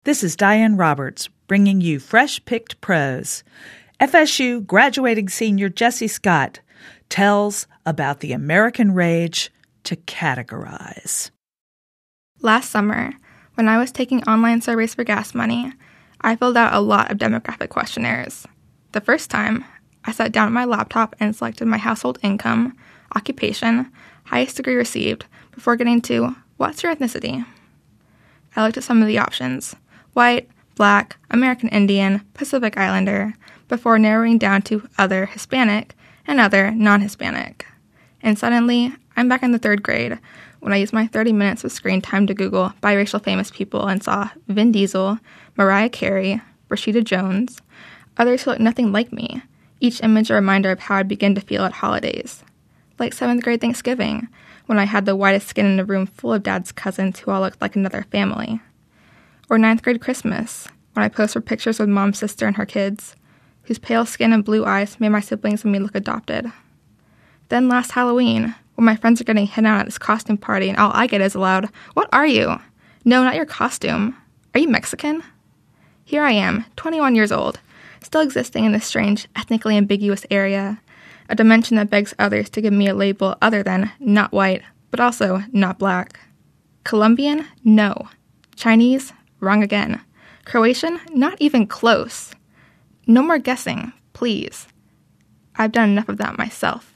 This is Diane Roberts bringing you fresh-picked prose. FSU graduating senior Jesse Scott tells about the American rage to categorize. Last summer, when I was taking online surveys for gas money, I filled out a lot of demographic questionnaires. The first time, I sat down at my laptop and selected my household income, occupation, highest degree received, before getting to, what's your ethnicity? I looked at some of the options: white, black, American Indian, Pacific Islander, before narrowing down to other Hispanic and other non-Hispanic. And suddenly, I'm back in the third grade when I used my 30 minutes of screen time to Google biracial famous people and saw Vin Diesel, Mariah Carey, Rashida Jones, others who look nothing like me, each image a reminder of how I begin to feel at holidays. Like 7th grade Thanksgiving, when I had the whitest skin in a room full of Dad's cousins who all looked like another family. Or 9th grade Christmas, when I posed for pictures with Mom's sister and her kids, whose pale skin and blue eyes made my siblings and me look adopted. Then last Halloween, when my friends are getting hit on at this costume party and all I get is a loud, "What are you?" No, not your costume. Are you Mexican? Here I am, 21 years old, still existing in this strange, ethnically ambiguous area, a dimension that begs others to give me a label other than not white, but also not black. Colombian? No. Chinese? Wrong again. Croatian? Not even close. No more guessing, please. I've done enough of that myself.